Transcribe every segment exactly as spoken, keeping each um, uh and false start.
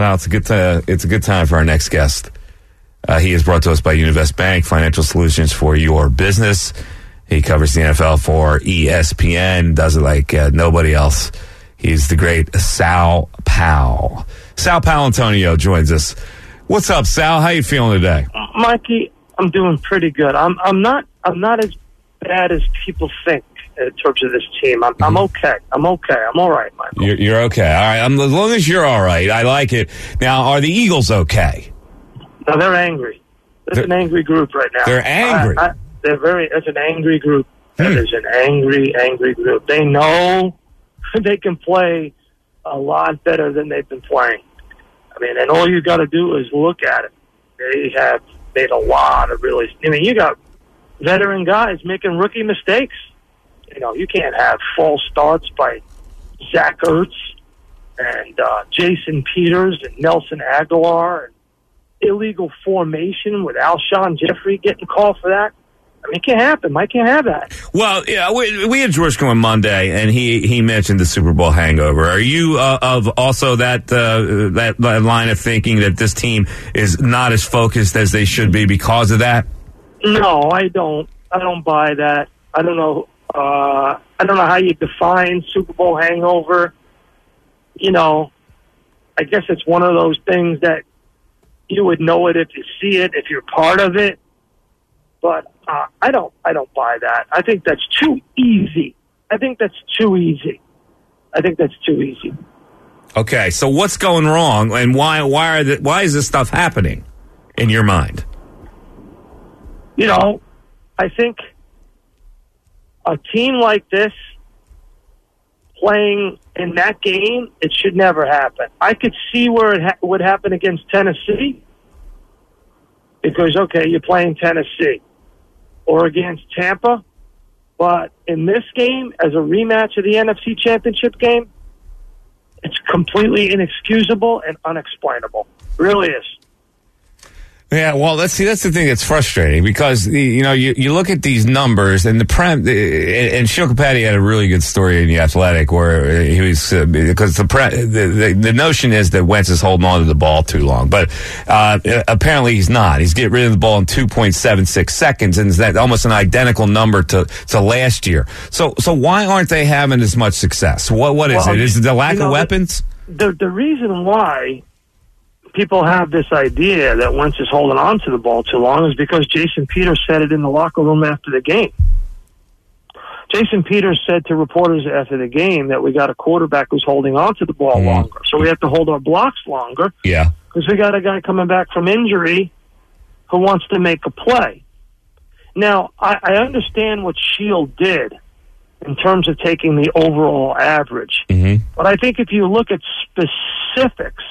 Well, it's a good uh, it's a good time for our next guest. Uh, he is brought to us by Univest Bank, financial solutions for your business. He covers the N F L for E S P N, does it like uh, nobody else. He's the great Sal Powell. Sal Paolantonio joins us. What's up, Sal? How you feeling today? Mikey, I'm doing pretty good. I'm I'm not I'm not as bad as people think in terms of this team. I'm, mm-hmm. I'm okay. I'm okay. I'm all right, Michael. You're, you're okay. All right. I'm, as long as you're all right, I like it. Now, are the Eagles okay? No, they're angry. There's they're, an angry group right now. They're angry. I, I, they're very. It's an angry group. Hmm. There's an angry, angry group. They know they can play a lot better than they've been playing. I mean, and all you got to do is look at it. They have made a lot of really. I mean, you got veteran guys making rookie mistakes. You know, you can't have false starts by Zach Ertz and uh, Jason Peters and Nelson Aguilar and illegal formation with Alshon Jeffrey getting called for that. I mean, it can't happen. Mike can't have that. Well, yeah, we, we had George on Monday, and he, he mentioned the Super Bowl hangover. Are you uh, of also that, uh, that that line of thinking that this team is not as focused as they should be because of that? No, I don't. I don't buy that. I don't know. Uh, I don't know how you define Super Bowl hangover. You know, I guess it's one of those things that you would know it if you see it, if you're part of it. But uh, I don't. I don't buy that. I think that's too easy. I think that's too easy. I think that's too easy. Okay, so what's going wrong, and why? Why are the, Why is this stuff happening in your mind? You know, I think a team like this playing in that game, it should never happen. I could see where it ha- would happen against Tennessee because, okay, you're playing Tennessee or against Tampa. But in this game, as a rematch of the N F C Championship game, it's completely inexcusable and unexplainable. It really is. Yeah, well, let's see. That's the thing that's frustrating because you know you, you look at these numbers and the prem and Shilkapati had a really good story in the Athletic where he was uh, because the, pre, the the the notion is that Wentz is holding on to the ball too long, but uh, apparently he's not. He's getting rid of the ball in two point seven six seconds, and is that almost an identical number to, to last year. So so why aren't they having as much success? What what is well, it? Is it the lack you know, of weapons? The the reason why people have this idea that Wentz is holding on to the ball too long is because Jason Peters said it in the locker room after the game. Jason Peters said to reporters after the game that we got a quarterback who's holding on to the ball mm. longer, so we have to hold our blocks longer. Yeah, because we got a guy coming back from injury who wants to make a play. Now, I, I understand what Shield did in terms of taking the overall average, mm-hmm. but I think if you look at specifics,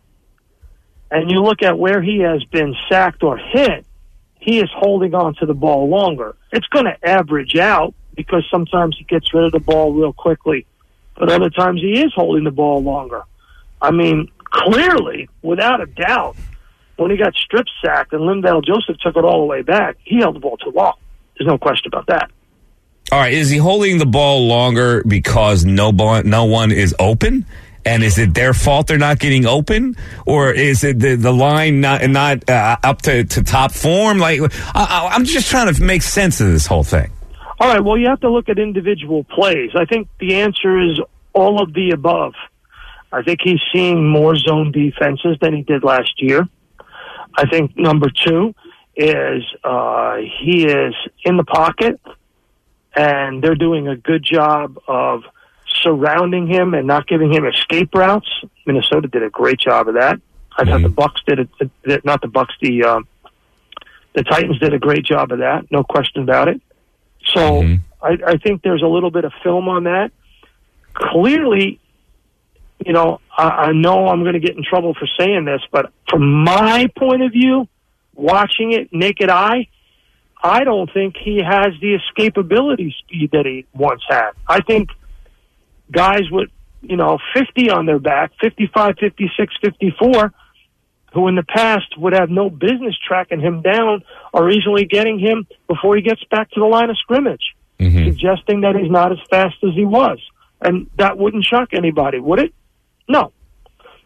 and you look at where he has been sacked or hit, he is holding on to the ball longer. It's going to average out because sometimes he gets rid of the ball real quickly, but other times he is holding the ball longer. I mean, clearly, without a doubt, when he got strip sacked and Linval Joseph took it all the way back, he held the ball too long. There's no question about that. All right, is he holding the ball longer because no, no one is open? And is it their fault they're not getting open, or is it the, the line not not uh, up to, to top form? Like, I, I'm just trying to make sense of this whole thing. All right. Well, you have to look at individual plays. I think the answer is all of the above. I think he's seeing more zone defenses than he did last year. I think number two is uh, he is in the pocket, and they're doing a good job of surrounding him and not giving him escape routes. Minnesota did a great job of that. I mm-hmm. thought the Bucks did it. Not the Bucks. The um, the Titans did a great job of that. No question about it. So mm-hmm. I, I think there's a little bit of film on that. Clearly, you know, I, I know I'm going to get in trouble for saying this, but from my point of view, watching it naked eye, I don't think he has the escapability speed that he once had. I think guys with, you know, fifty on their back, fifty-five, fifty-six, fifty-four, who in the past would have no business tracking him down, are easily getting him before he gets back to the line of scrimmage, mm-hmm. suggesting that he's not as fast as he was. And that wouldn't shock anybody, would it? No.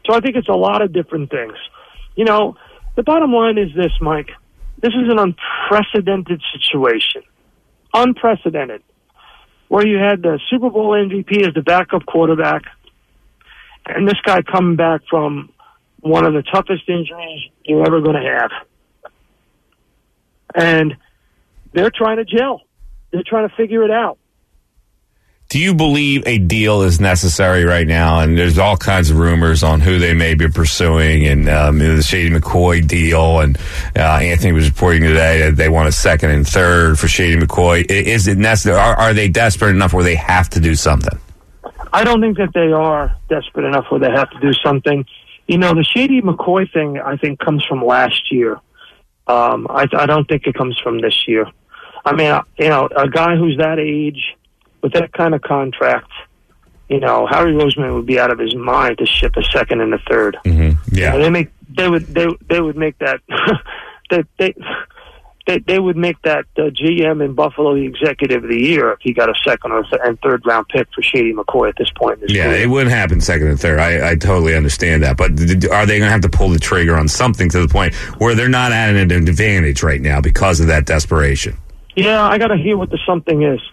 So I think it's a lot of different things. You know, the bottom line is this, Mike. This is an unprecedented situation. Unprecedented. Where you had the Super Bowl M V P as the backup quarterback, and this guy coming back from one of the toughest injuries you're ever going to have. And they're trying to gel. They're trying to figure it out. Do you believe a deal is necessary right now? And there's all kinds of rumors on who they may be pursuing, and um, the Shady McCoy deal. And uh, Anthony was reporting today that they want a second and third for Shady McCoy. Is it necessary? Are, are they desperate enough where they have to do something? I don't think that they are desperate enough where they have to do something. You know, the Shady McCoy thing, I think, comes from last year. Um, I, I don't think it comes from this year. I mean, you know, a guy who's that age, with that kind of contract, you know, Harry Roseman would be out of his mind to ship a second and a third. Mm-hmm. Yeah, you know, they make they would they they would make that they they they they would make that uh, G M in Buffalo the executive of the year if he got a second or th- and third round pick for Shady McCoy at this point in his yeah, career. It wouldn't happen second and third. I, I totally understand that, but th- are they going to have to pull the trigger on something to the point where they're not at an advantage right now because of that desperation? Yeah, I got to hear what the something is.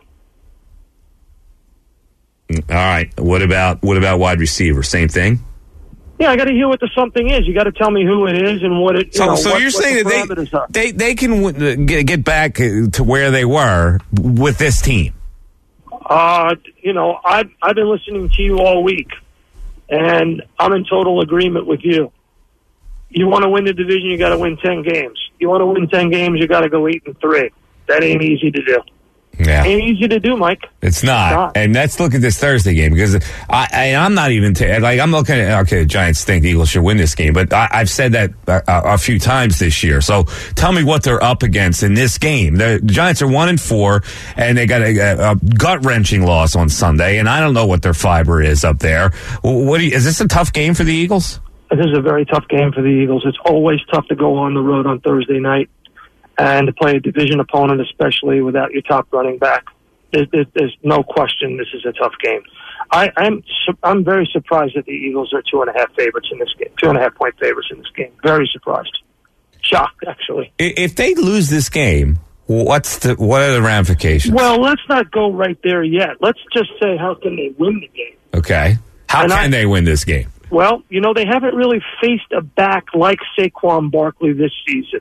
All right. What about what about wide receiver? Same thing? Yeah, I got to hear what the something is. You got to tell me who it is and what it. You so, know, so what, you're what saying the that they, they they can w- get get back to where they were with this team? Uh, you know, I've I've been listening to you all week, and I'm in total agreement with you. You want to win the division, you got to win ten games. You want to win ten games, you got to go eight and three. That ain't easy to do. Yeah, ain't easy to do, Mike. It's not. It's not. And let's look at this Thursday game, because I, I I'm not even t- like I'm looking at okay, the Giants think the Eagles should win this game, but I, I've said that a, a few times this year. So tell me what they're up against in this game. The Giants are one and four, and they got a, a gut wrenching loss on Sunday, and I don't know what their fiber is up there. What do you, is this a tough game for the Eagles? This is a very tough game for the Eagles. It's always tough to go on the road on Thursday night and to play a division opponent, especially without your top running back. There's, there's, there's no question this is a tough game. I, I'm I'm very surprised that the Eagles are two and a half favorites in this game, two and a half point favorites in this game. Very surprised, shocked actually. If they lose this game, what's the what are the ramifications? Well, let's not go right there yet. Let's just say, how can they win the game? Okay, how and can I, they win this game? Well, you know, they haven't really faced a back like Saquon Barkley this season.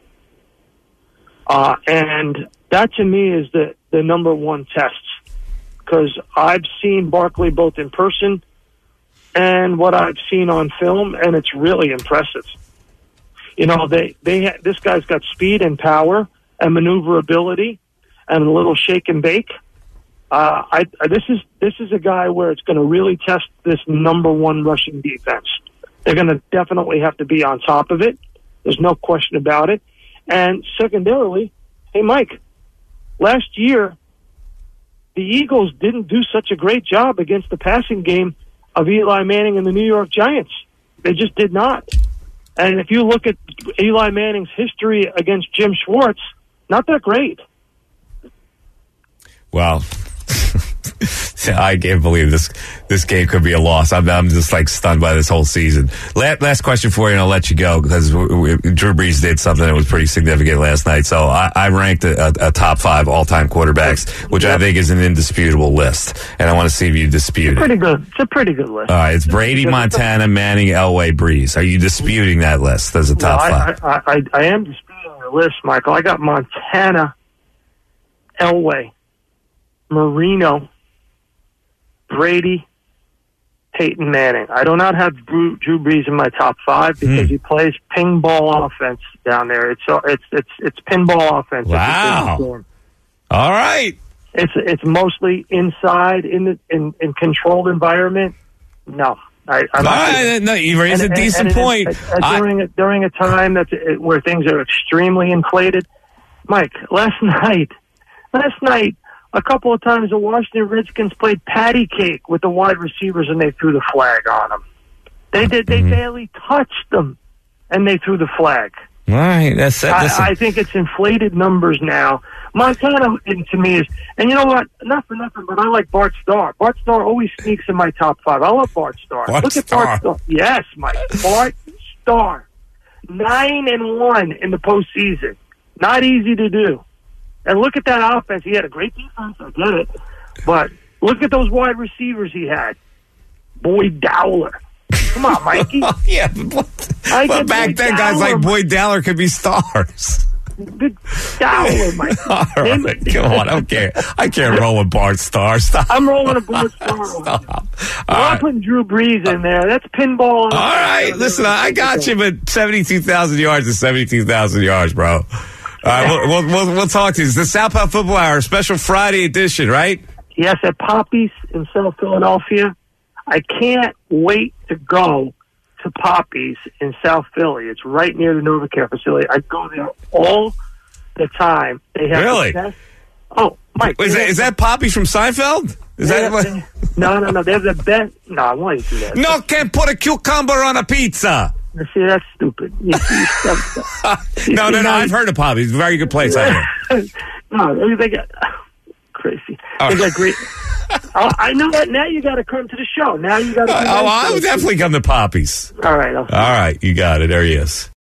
Uh, and that, to me, is the, the number one test. Because I've seen Barkley both in person and what I've seen on film, and it's really impressive. You know, they, they ha- this guy's got speed and power and maneuverability and a little shake and bake. Uh, I, I, this is this is a guy where it's going to really test this number one rushing defense. They're going to definitely have to be on top of it. There's no question about it. And secondarily, hey, Mike, last year, the Eagles didn't do such a great job against the passing game of Eli Manning and the New York Giants. They just did not. And if you look at Eli Manning's history against Jim Schwartz, not that great. Well, I can't believe this this game could be a loss. I'm, I'm just like stunned by this whole season. Last, last question for you, and I'll let you go, because we, we, Drew Brees did something that was pretty significant last night. So I, I ranked a, a, a top five all-time quarterbacks, which yep. I think is an indisputable list, and I want to see if you dispute it's it. Pretty good. It's a pretty good list. All right, it's Brady, Montana, Manning, Elway, Brees. Are you disputing that list as a top no, five? I, I, I, I am disputing the list, Michael. I got Montana, Elway, Marino, Brady, Peyton Manning. I do not have Drew, Drew Brees in my top five because hmm. he plays ping ball offense down there. It's it's it's it's pinball offense. Wow! All right. It's it's mostly inside in the in, in controlled environment. No, I, I'm not. I, no, you raised and, a decent and, and point. It, uh, during a, during a time that's uh, where things are extremely inflated, Mike. Last night, last night. A couple of times the Washington Redskins played patty cake with the wide receivers, and they threw the flag on them. They did. They mm-hmm. barely touched them, and they threw the flag. All right, that's it. I, I think it's inflated numbers now. Montana, to me, is, and you know what? Not for nothing, but I like Bart Starr. Bart Starr always sneaks in my top five. I love Bart Starr. Bart Look at Starr. Bart Starr. Yes, Mike. Bart Starr. Nine and one in the postseason. Not easy to do. And look at that offense. He had a great defense. I get it. But look at those wide receivers he had. Boyd Dowler. Come on, Mikey. Yeah, but, but back then, Dowler, guys like Boyd Dowler could be stars. Big Dowler, Mikey. All right, come on. I don't care. I can't roll with Bart Starr. Stop. I'm rolling a Bart Starr. Stop. Well, I'm right. putting Drew Brees in there. That's pinball. All right, listen, I got you, but seventy-two thousand yards is seventy-two thousand yards, bro. All right, we'll, we'll, we'll, we'll talk to you. It's the Southpaw Football Hour, special Friday edition, right? Yes, at Poppy's in South Philadelphia. I can't wait to go to Poppy's in South Philly. It's right near the NovaCare facility. I go there all the time. They have really? The best. Oh, Mike. Is that, is that Poppy from Seinfeld? Is that what? No, no, no. They have the best. No, I want to do that. No, can't put a cucumber on a pizza. See, that's stupid. You see, you no, no, no. I've heard of Poppy's. Very good place. I know. No, they got crazy. They got great. Oh, I know that. Now you got to come to the show. Now you got to. Uh, oh, I would definitely come to Poppy's. All right. All right, you got it. There he is.